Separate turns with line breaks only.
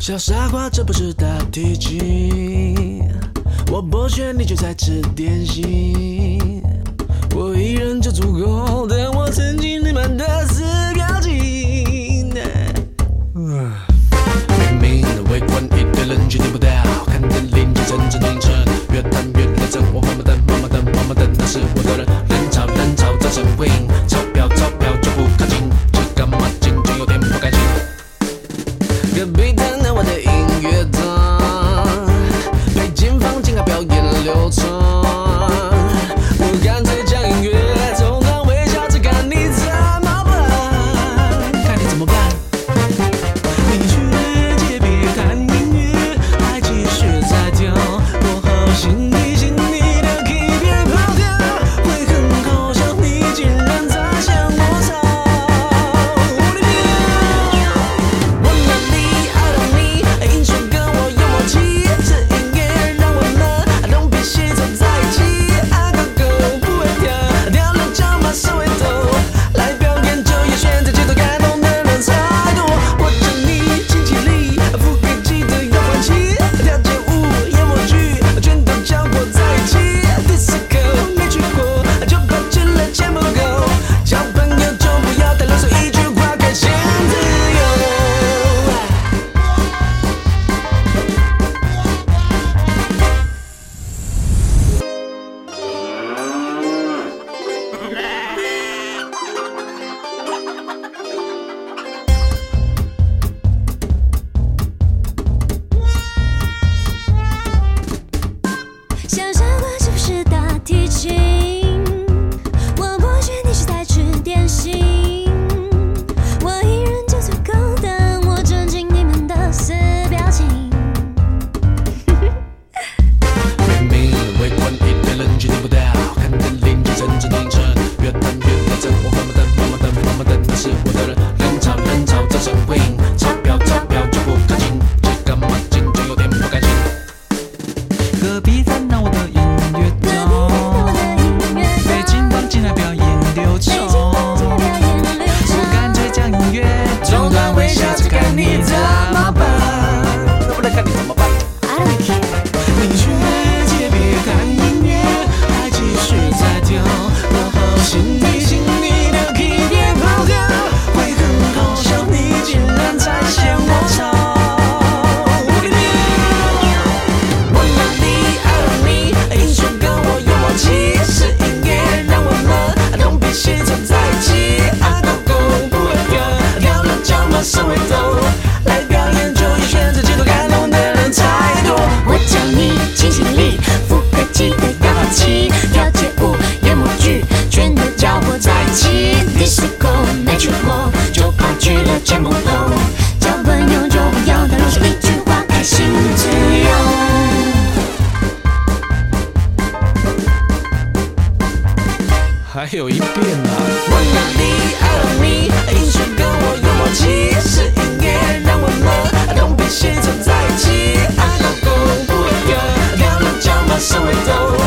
小傻瓜，这不是大提琴，我剥削你却在吃点心，我一人就足够，但我曾经你们的死表情。明明的围观一堆人却听不到，看着邻居阵阵凌晨，越谈越认真，我慢慢等，慢慢等，慢慢等，那是我的人，人潮人潮造成回应，钞票钞票就不靠近，这干嘛进就有点不甘心。隔壁谈谈我的音乐堂，对警方警告表演流畅，我干脆将音乐中断微笑，只看你怎么办，看你怎么办。你去街别看音乐，还继续在跳，我好心提醒你的 key 别跑掉，会很好笑，你竟然在向我吵。我哪里爱到你，音乐跟我有默契，是音乐让我们东拼西凑在一起，爱狗狗不会跳，跳了就马上回头，来表演就要选择节奏感动的人才多。我叫你亲戚里，副歌记得要换气，跳街舞、演默剧，全都搅和在一起。Disco 没去过，就跑去了钱不够，交朋友就不要太啰嗦，一句话开心自由。
小傻瓜，这不是大提琴，我剥削你是在吃点心，我一人就足够，但我尊敬你们的死表情。
明明的围观一堆人却听不到，看着邻居阵阵凌晨，越谈越认真，我慢慢等，慢慢等，慢慢等，那是我的人，人潮人潮造成回应，钞票钞票就不靠近，这干嘛进就有点不甘心。隔壁烦恼我的音乐堂，对警方进来表演流畅，我干脆将音乐中断微笑，只看你怎么办，我来看你怎么办。
I don't care。
你去街别看音乐，还继续在跳，我好心提醒你的 key 别跑掉，会很好笑，你竟然在嫌我吵。我哪里爱到你，音乐跟我有默契，是音乐让我们东拼西凑在一起，爱狗狗不会跳，跳了就马上回头，来表演就要选择节奏感动的人太多。
我叫你清醒力，副歌记得要换气，跳街舞、演默剧，全都搅和在一起。Disco 没去过，就跑去了钱不够，交朋友就不要太啰嗦，一句话开心自由。
还有一遍啊！我哪里爱到你，音乐跟我有默契，是音乐让我们东拼西凑在一起，爱狗狗不会跳，跳了就马上回头。